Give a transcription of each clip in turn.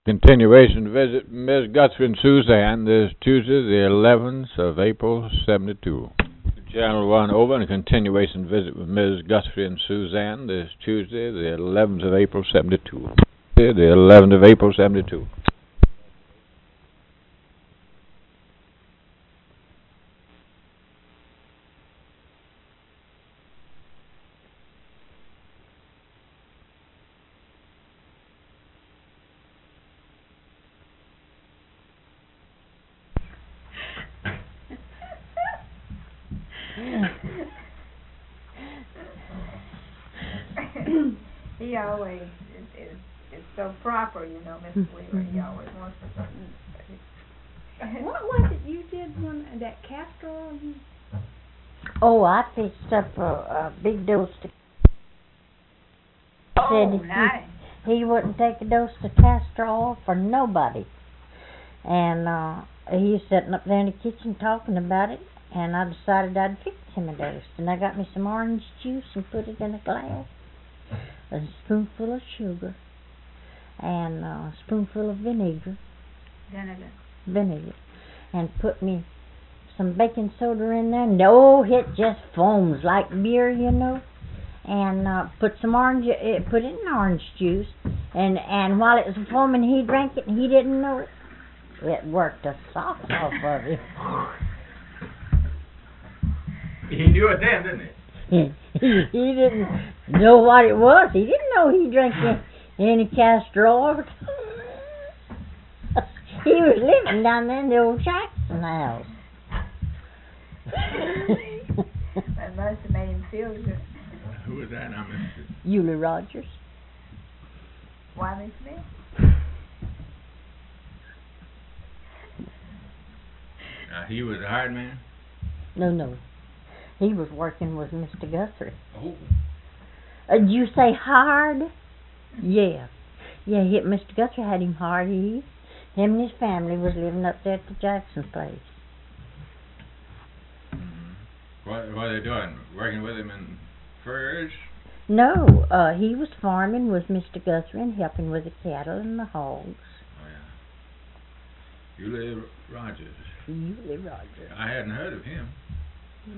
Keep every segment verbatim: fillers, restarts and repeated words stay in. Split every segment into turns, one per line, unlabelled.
Continuation visit Miss Guthrie and Suzanne this Tuesday, the eleventh of April, seventy-two. Channel one over and a continuation visit with Miss Guthrie and Suzanne this Tuesday, the eleventh of April, seventy-two. The eleventh of April, seventy-two.
He always is, is, is so proper, you know, Mister Weaver. He always wants to.
What was it you did when that castor oil? You...
Oh, I fixed up a, a big dose. To
Oh,
said
nice.
He, he wouldn't take a dose of castor oil for nobody. And uh, he was sitting up there in the kitchen talking about it, and I decided I'd fix him a dose. And I got me some orange juice and put it in a glass, a spoonful of sugar, and a spoonful of vinegar.
Vinegar.
Vinegar. And put me some baking soda in there. No, it just foams like beer, you know. And uh, put some orange, uh, put it in orange juice, and and while it was foaming, he drank it, and he didn't know it. It worked the socks off of him.
He knew it then, didn't he?
he, he didn't know what it was. He didn't know he drank any, any castor oil. He was living down there in the old Jackson house.
That must have made him feel good.
Who was that? I missed it.
Eulie Rogers.
Wiley Smith.
Uh, he was a hard man?
No, no. He was working with Mister Guthrie.
Oh.
Uh, did you say hard? Yeah. Yeah, he, Mister Guthrie had him hard. He, him and his family was living up there at the Jackson place.
Mm-hmm. What, what are they doing? Working with him in furs?
No, uh, he was farming with Mister Guthrie and helping with the cattle and the hogs.
Oh, yeah. Eulie Rogers.
Eulie Rogers.
I hadn't heard of him.
Mm.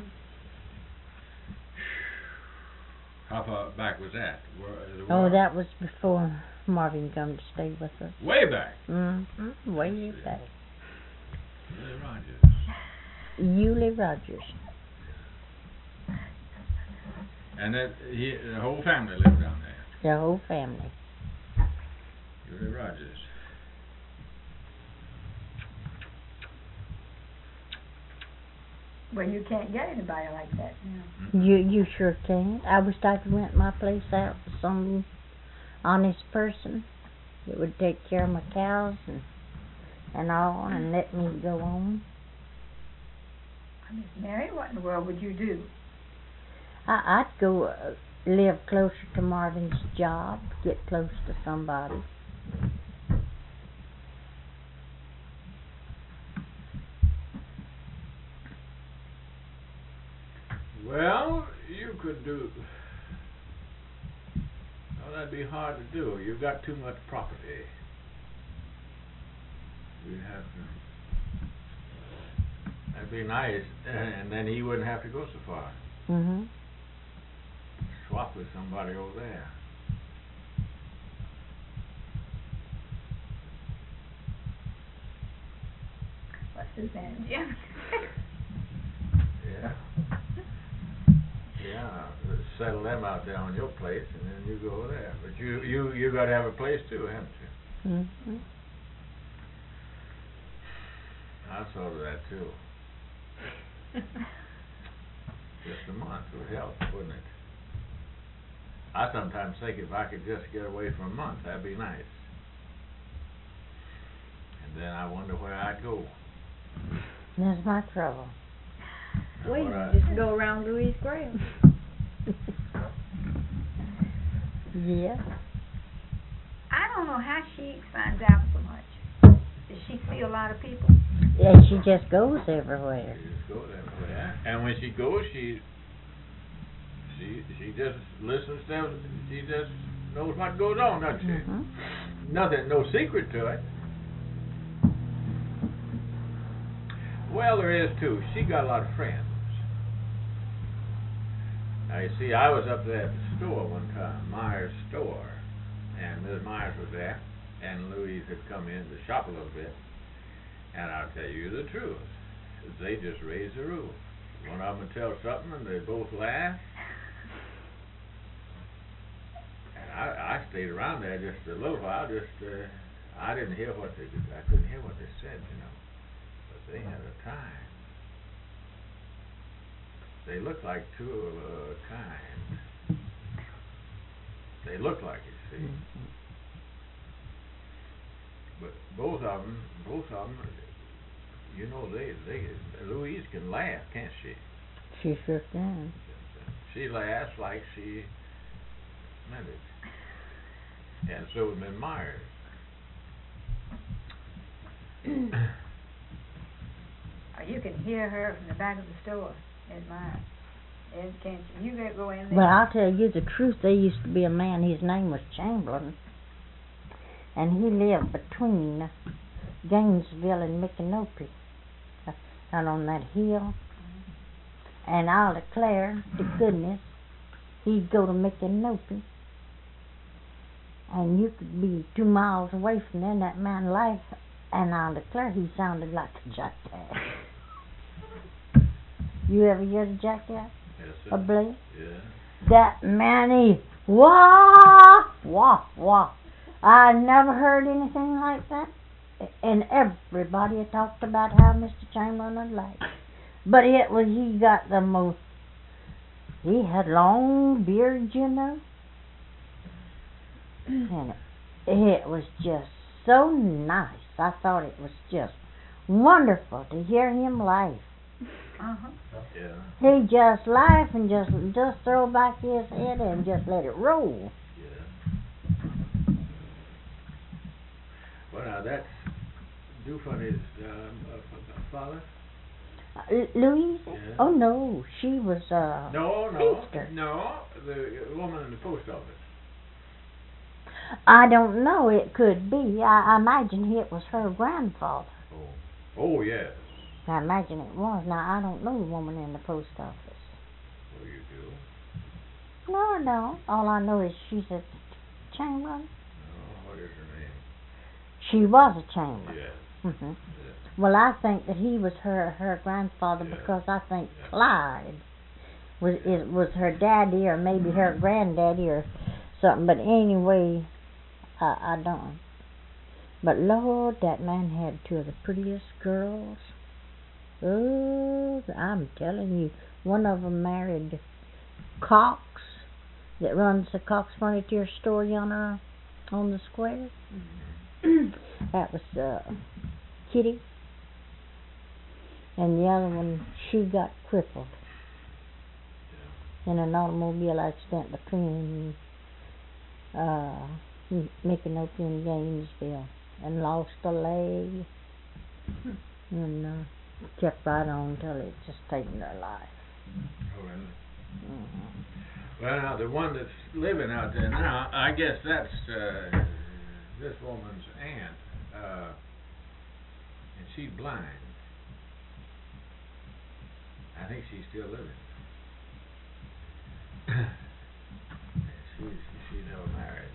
How far back was that? Where, the
Oh,
war?
that was before Marvin come to stay with us.
Way back.
Mm-hmm. Way back.
Eulie Rogers.
Eulie Rogers.
And that he, the whole family lived down there.
The whole family.
Eulie Rogers.
Well, you can't get anybody like that.
Mm-hmm.
You you sure can. I wish I could rent my place out to some honest person that would take care of my cows and and all and let me go on.
Miss Mary, what in the world would you do?
I, I'd go uh, live closer to Marvin's job, get close to somebody.
Well, you could do. Well, that'd be hard to do. You've got too much property. You'd have to. That'd be nice, and then he wouldn't have to go so far.
Mm-hmm.
Swap with somebody over there.
What's his name? Jim.
Yeah. Yeah. Settle them out there on your place, and then you go over there. But you you you got to have a place too, haven't you?
Mm-hmm.
I thought of that too. Just a month would help, wouldn't it? I sometimes think if I could just get away for a month, that'd be nice. And then I wonder where I'd go.
That's my trouble.
Well, you
What I-
just go around Louise Graham.
Yeah.
I don't know how she finds out so much. Does she see a lot of people?
Yeah, she just goes everywhere.
She just goes everywhere. And when she goes, she she she just listens to. She just knows what goes on, doesn't she?
Mm-hmm.
Nothing, no secret to it. Well, there is too. She got a lot of friends. Now, you see, I was up there at the store one time, Myers' store, and Miss Myers was there, and Louise had come in to shop a little bit, and I'll tell you the truth, they just raised the roof. One of them would tell something, and they both laugh. And I, I stayed around there just a little while, just, uh, I didn't hear what they, I couldn't hear what they said, you know, but they had a time. They look like two of a kind. They look like it, see.
Mm-hmm.
But both of them, both of them, you know, they, they, Louise can laugh, can't she?
She sure can.
She laughs like she meant it. And so would Miss Myers.
Or you can hear her from the back of the store, Miss Myers. Ed, can't you? You go in there.
Well, I'll tell you the truth. There used to be a man, his name was Chamberlain, and he lived between Gainesville and Micanopy, uh, out on that hill. And I'll declare to goodness, he'd go to Micanopy, and you could be two miles away from there, and that man laughed, and I'll declare he sounded like a jackass. You ever hear the jackass?
Yes,
A
sir.
blade?
Yeah.
That man, he wah, wah, wah. I never heard anything like that. And everybody had talked about how Mister Chamberlain had laughed. But it was, he got the most, he had long beard, you know. And it was just so nice. I thought it was just wonderful to hear him laugh.
Uh-huh.
Yeah.
He just laugh and just just throw back his head and just let it roll.
Yeah. Well, now that's Dufresne's um, uh, father?
Uh, Louise?
Yeah.
Oh no, she was uh
No, no,
sister.
no, the woman in the post office.
I don't know, it could be. I, I imagine it was her grandfather.
Oh, oh yes.
I imagine it was. Now I don't know the woman in the post office.
Oh, you do?
No, I don't. All I know is she's a Chamberlain.
Oh, what is her name?
She was a Chamberlain.
Yes.
hmm
Yes.
Well, I think that he was her her grandfather
Yeah.
because I think
Yeah.
Clyde was is, was her daddy or maybe her granddaddy or something. But anyway, I I don't. But Lord, that man had two of the prettiest girls. Oh, I'm telling you, one of them married Cox, that runs the Cox Furniture Store yonder on the square. That was uh, Kitty. And the other one, she got crippled in an automobile accident between uh, Micanopy and Gainesville, and lost a leg, and uh, kept right on until it just taken their life.
Oh, really?
Mm-hmm.
Well, now, the one that's living out there now, I guess that's uh, this woman's aunt, uh, and she's blind. I think she's still living. she's she's never married.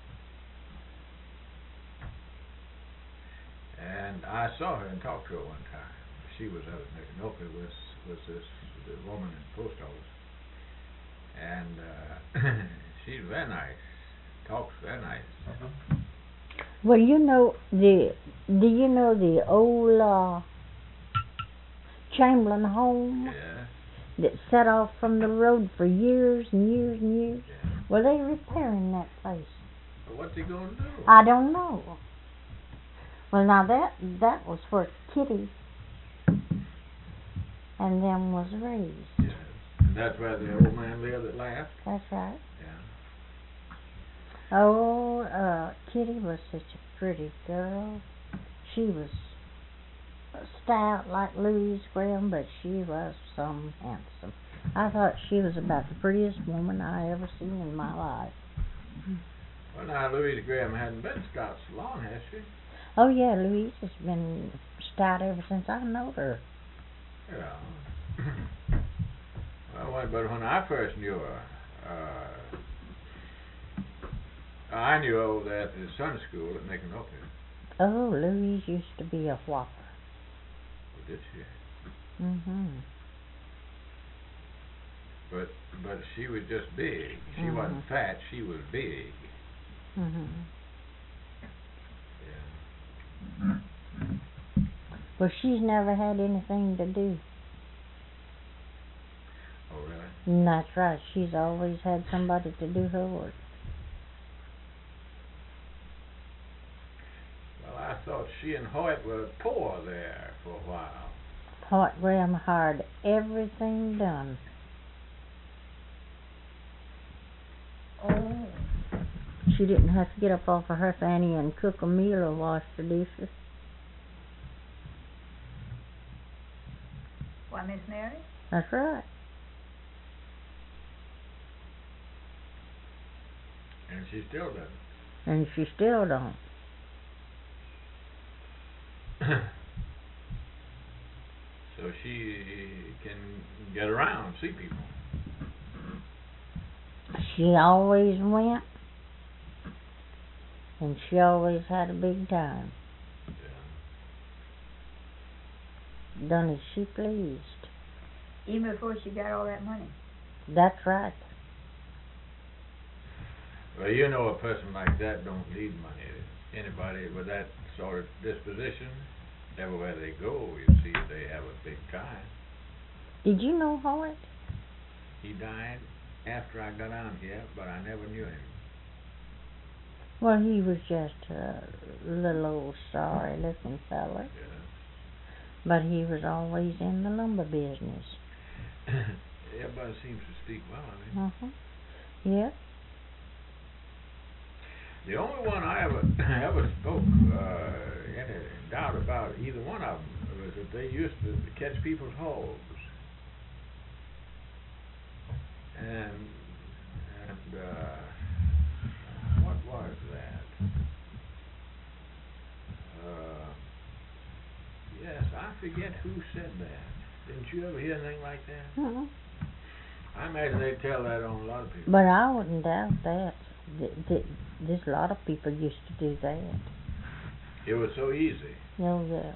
And I saw her and talked to her one time. She was out at Micanopy with was this the woman in the post office, and uh, she's very nice. Talks very nice.
Well, you know the do you know the old uh, Chamberlain home
Yeah.
that set off from the road for years and years and years?
Yeah.
Well, they repairing that place.
But what's he gonna do?
I don't know. Well, now that that was where Kitty and them was raised.
Yes. And that's where the old man lived that laughed?
That's right.
Yeah.
Oh, uh, Kitty was such a pretty girl. She was stout like Louise Graham, but she was some handsome. I thought she was about the prettiest woman I ever seen in my life.
Well, now, Louise Graham hadn't been stout so long, has she?
Oh yeah, Louise has been stout ever since I know her.
Yeah. Well, when- but when I first knew her, uh, I knew her over there at the Sunday school at Micanopy.
Oh, Louise used to be a whopper.
Oh, did she?
Mhm.
But but she was just big. She
Mhm.
wasn't fat. She was big.
Mhm.
Yeah.
Well, she's never had anything to do.
Oh, really?
And that's right. She's always had somebody to do her work.
Well, I thought she and Hoyt were poor there for a while.
Hoyt Graham hired everything done.
Oh.
She didn't have to get up off of her fanny and cook a meal or wash the dishes.
Why, Miss Mary?
That's right.
And she still doesn't.
And she still don't.
So she can get around, see people.
She always went, and she always had a big time.
Yeah.
Done as she pleased.
Even before she got all that money.
That's right.
Well, you know, a person like that don't need money. Anybody with that sort of disposition, everywhere they go, you see, they have a big time.
Did you know Hoyt?
He died after I got on here, but I never knew him.
Well, he was just a little old sorry looking fella,
Yeah.
but he was always in the lumber business.
Everybody seems to speak well of him.
Uh-huh. Yep.
The only one I ever ever spoke uh, any doubt about either one of them was that they used to catch people's hogs. And and uh, what was that? Uh, yes, I forget who said that. Didn't you ever hear anything like that?
Uh-huh.
I imagine they tell that on a lot of people.
But I wouldn't doubt that. Th- th- There's a lot of people used to do that.
It was so easy.
Oh, yeah.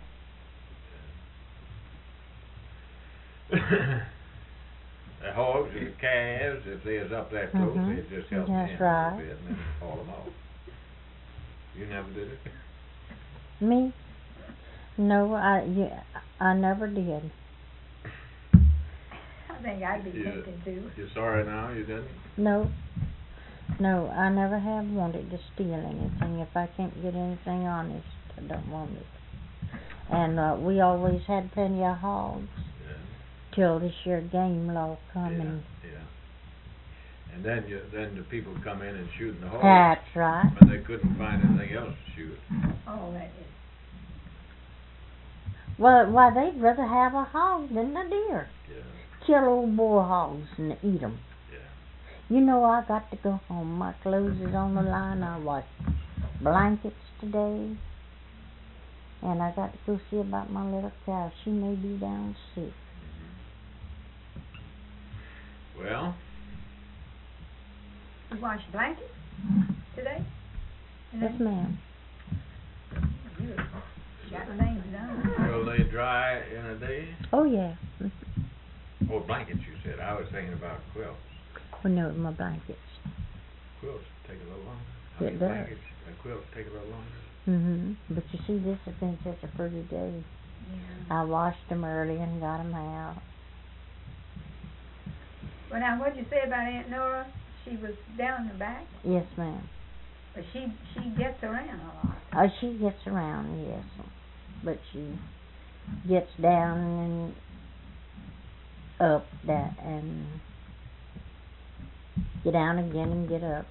The hogs and the calves, if they was up that close,
Mhm.
they'd just help
That's
them
right.
a little bit and then haul them off. You never did it?
Me? No, I, yeah, I never did.
I think I'd be
You-
tempted to.
You're sorry now you didn't?
No. No, I never have wanted to steal anything. If I can't get anything honest, I don't want it. And uh, we always had plenty of hogs
Yeah.
till this year game law come
Yeah,
and
yeah. And then you, then the people come in and shoot in the hogs
that's right.
when they couldn't find anything else to shoot.
Oh, that is.
Well, why they'd rather have a hog than a deer.
Yeah,
Kill old boar hogs and eat 'em.
yeah.
You know, I got to go home. My clothes is on the line. I washed blankets today. And I got to go see about my little cow. She may be down sick.
Well,
You washed blankets today?
Yes, ma'am.
You got things done.
will they dry in a day?
Oh, yeah.
Oh, blankets you said. I was thinking about quilts.
Oh, no, my blankets.
Quilts take a little longer. I
It
mean,
does.
blankets and quilts take a little longer.
hmm But you see, this has been such a pretty day.
Yeah.
I washed them early and got them out.
Well, now, what'd you say about Aunt Nora? She was down in the back?
Yes, ma'am.
But she, she gets around a lot.
Oh, she gets around, yes. But she gets down and up that and get down again and get up.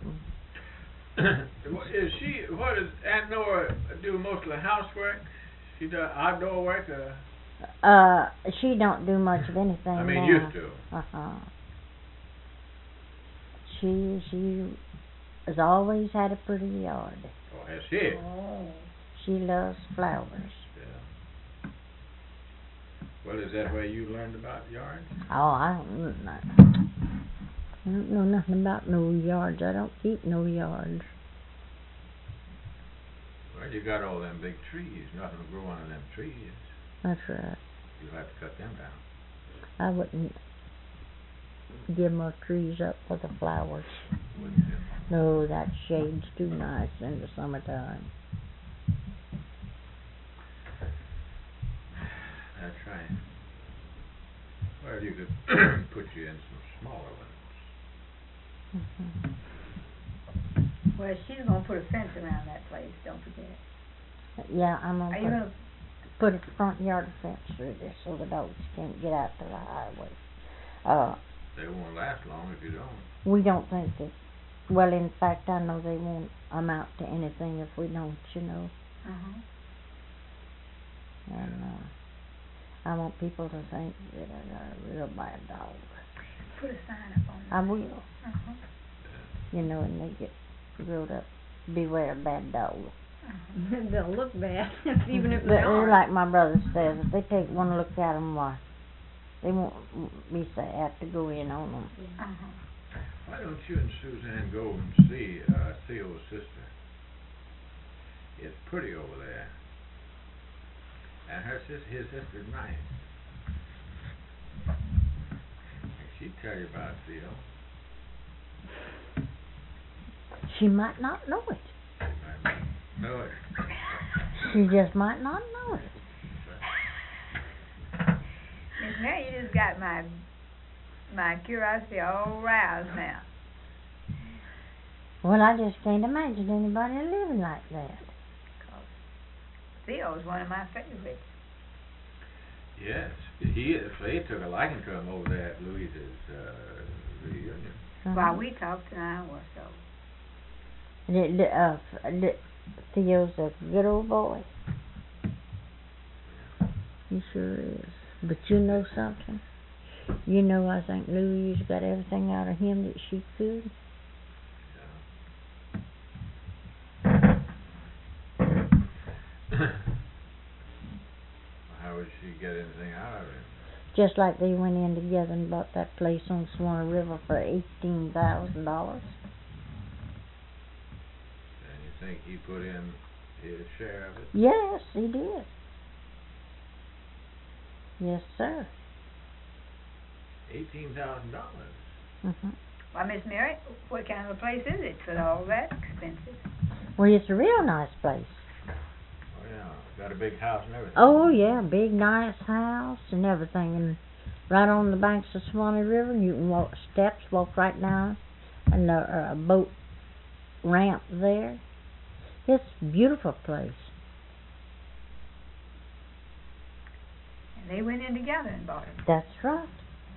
Is she, what does Aunt Nora do most of the housework? She does outdoor work or?
Uh, she don't do much of anything
I mean,
now.
used to.
Uh-huh. She, she has always had a pretty yard.
Oh, has she?
Oh.
She loves flowers.
Yeah. Well, is that where you learned about yards?
Oh, I don't know. I don't know nothing about no yards. I don't keep no yards.
Well, you got all them big trees. Nothing will grow on them trees.
That's right.
You'll have to cut them down.
I wouldn't give my trees up for the flowers.
Wouldn't you?
No, that shade's too nice in the summertime.
That's right. Well, you could put you in some smaller ones.
Mm-hmm.
Well, she's gonna put a fence around that place, don't forget.
Yeah, I'm
Are
gonna
you
put,
gonna,
put a front yard fence through this so the dogs can't get out to the highway. Uh,
They won't last long if you don't.
we don't think that. Well, in fact, I know they won't amount to anything if we don't, you know.
uh-huh.
And uh, I want people to think that I got a real bad dog.
Put a sign up on
I
it.
will,
Uh-huh.
you know, and they get wrote up, beware bad dog.
Uh-huh.
They'll look bad, even if they
They're
are.
like my brother says, if they take one look at them, why, they won't be sad to go in on them.
Uh-huh.
Why don't you and Suzanne go and see uh, Theo's sister? It's pretty over there. And her sis his sister's nice. And she'd tell you about Theo.
She might not know it.
She might not know it.
She just might not know it.
Miss Mary, you just got my my curiosity all roused now.
Well, I just can't imagine anybody living like that.
Theo's one of my favorites.
Yes, he is. They took a liking to him over there at Louise's uh, reunion.
Uh-huh.
While we talked an hour or so.
The, the, uh, the, Theo's a good old boy. He sure is. But you know something? You know, I think Louise got everything out of him that she could.
How would she get anything out of him?
Just like they went in together and bought that place on Swan River for eighteen thousand dollars.
And you think he put in his share of it?
Yes, he did. Yes, sir.
Eighteen thousand dollars.
Mm-hmm.
Why, Miss Mary, what kind of a place is it for all that expensive?
Well, it's a real nice place.
Oh yeah, got a big house and everything.
Oh, yeah, big, nice house and everything. And right on the banks of Swanee River, you can walk steps, walk right down, and a, a boat ramp there. It's a beautiful place.
And they went in together and bought it.
That's right.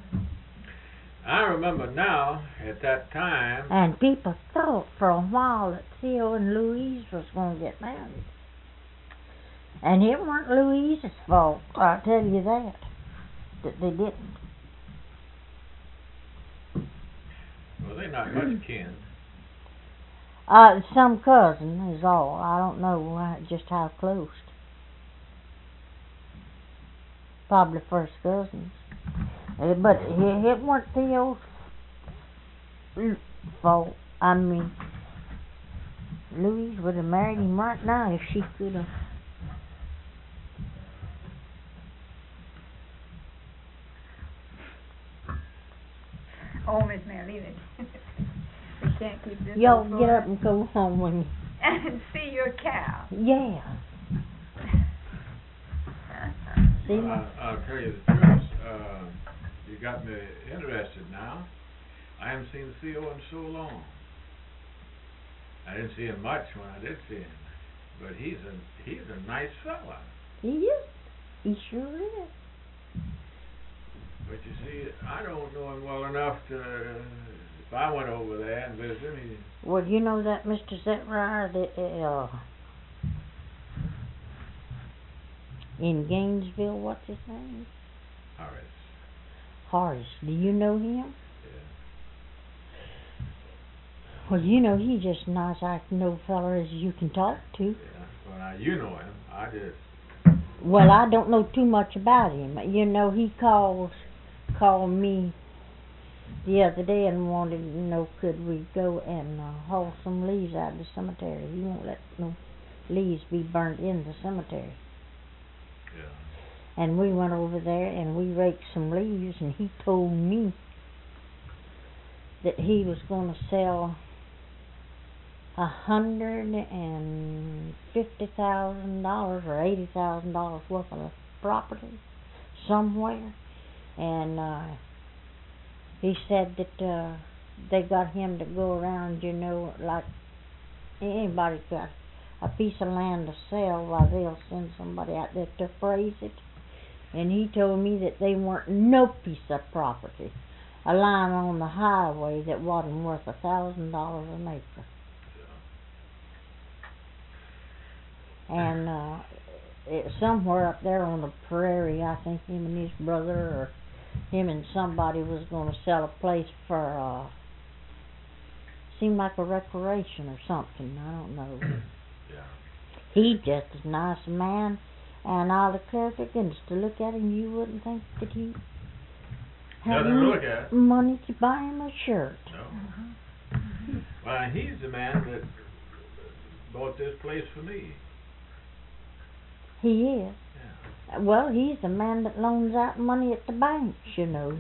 I remember now, at that time,
And people thought for a while that Theo and Louise was going to get married. And it weren't Louise's fault, I'll tell you that, that they didn't.
well, they're not much kin.
Uh, some cousin is all. I don't know uh, just how close. Probably first cousins. Uh, but it, it weren't Theo's fault. I mean, Louise would have married him right now if she could have.
Oh, Miss Mary, leave it. We can't keep this
Y'all
up
get
for-
up and go home when you...
and see your cow.
Yeah. See
Well,
my...
I, I'll tell you the truth. Uh, you got me interested now. I haven't seen Theo in so long. I didn't see him much when I did see him, but he's a he's a nice fella.
He is. He sure is.
But you see, I don't know him well enough to. If I went over there and visited him, he,
Well, you know that Mister Zetrier that, uh, in Gainesville, what's his name?
Horace.
Horace. Do you know him?
Yeah.
Well, you know, he's just a nice acting old feller as you can talk to.
Yeah. Well, now, you know him. I just...
Well, I don't know too much about him. You know, he calls, called me the other day and wanted to know could we go and uh, haul some leaves out of the cemetery. He won't let no leaves be burnt in the cemetery.
Yeah.
And we went over there and we raked some leaves, and he told me that he was going to sell a hundred and fifty thousand dollars or eighty thousand dollars worth of property somewhere, and uh, he said that uh, they got him to go around, you know, like anybody got a piece of land to sell, why they'll send somebody out there to appraise it. And he told me that they weren't no piece of property, a line on the highway that wasn't worth a thousand dollars an acre. And uh, it, somewhere up there on the prairie, I think him and his brother, or him and somebody, was going to sell a place for, uh, seemed like a recreation or something. I don't know.
Yeah.
He just a nice man, and I'll declare to goodness, to look at him, you wouldn't think that he had
Nothing to look at.
money to buy him a shirt.
No. Well, he's the man that bought this place for me.
He is.
Yeah.
Well, he's the man that loans out money at the banks, you know.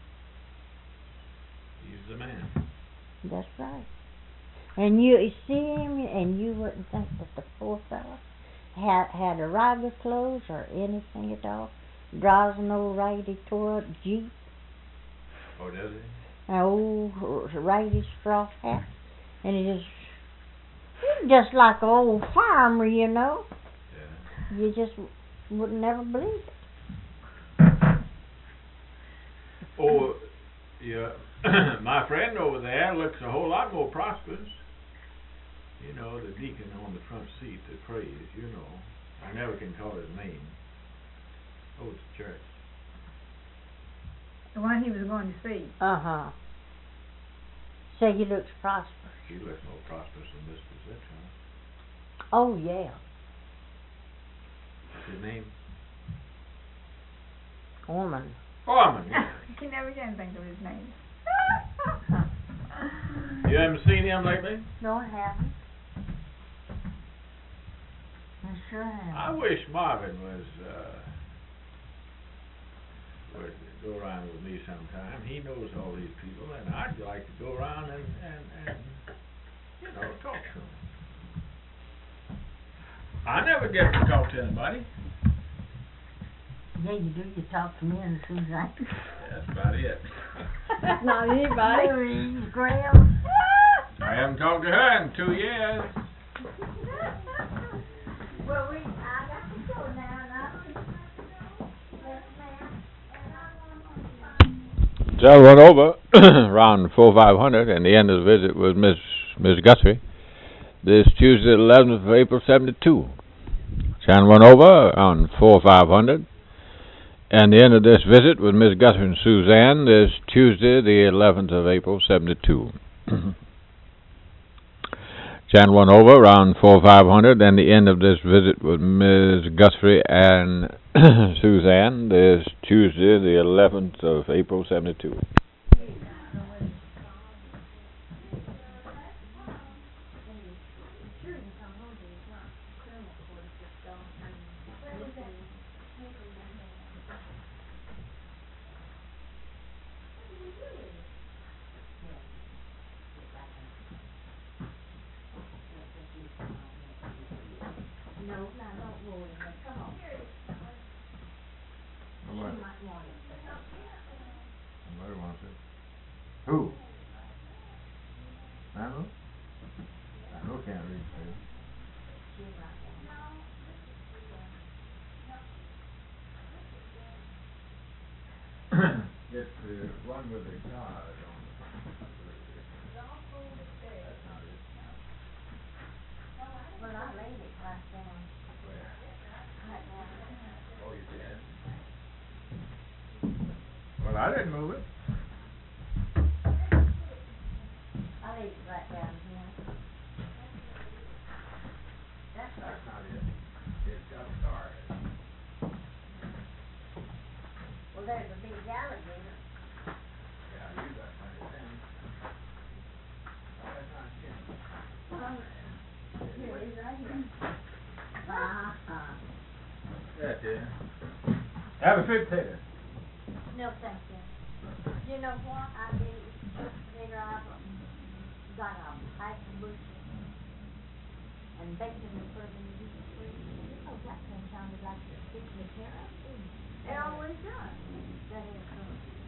He's the man.
That's right. And you, you see him, and you wouldn't think that the poor fella had had a rag of clothes or anything at all. Drives an old raggedy tore up Jeep,
Oh, does he?
an old raggedy straw hat, and he just just like an old farmer, you know.
Yeah.
You just would never believe it.
Oh, yeah. My friend over there looks a whole lot more prosperous. You know, the deacon on the front seat that prays, you know. I never can call his name. Oh, it's the church.
The one he was going to see.
Uh-huh. Say he looks prosperous.
He looks more prosperous than Mister Zitron.
Oh, yeah.
What's his name?
Woman.
Foreman, yeah.
You can never can think of his name.
You haven't seen him lately?
No, I haven't. I sure haven't.
I wish Marvin was, uh, would go around with me sometime. He knows all these people, and I'd like to go around and, and, and you know, talk to them. I never get to talk to anybody.
Yeah, you do. You talk to me and Suzanne.
That's about it.
Not anybody.
Marie Graham.
I haven't talked to her in two years.
Well, we, I got to go now, and I
John went over around four five hundred, and the end of the visit was Miss Miss Guthrie. This Tuesday, eleventh of April, seventy-two. John went over on four five hundred, and the end of this visit was Miss Guthrie and Suzanne. This Tuesday, the eleventh of April, seventy-two. John went over around four five hundred, and the end of this visit was Miss Guthrie and Suzanne. This Tuesday, the eleventh of April, seventy-two.
What? Somebody wants it. Who? Randall? Randall can't read too. It's the one with the card on it. That's not it.
Well, I laid it right down.
Where?
Right down.
Oh, you did? Well, I didn't move it.
I laid it right down. there's a big alligator.
Yeah, you got plenty of things. Oh, that's not chicken.
Um, here, he's right here.
Uh-huh.
That's it. Have a sweet potato.
No, thank you. You know what I did? Later I got a pipe of bushes and baked them and put them in the deep freeze. Oh, that kind of sounded like it's fixing to tear up, didn't it? It always does. That is good.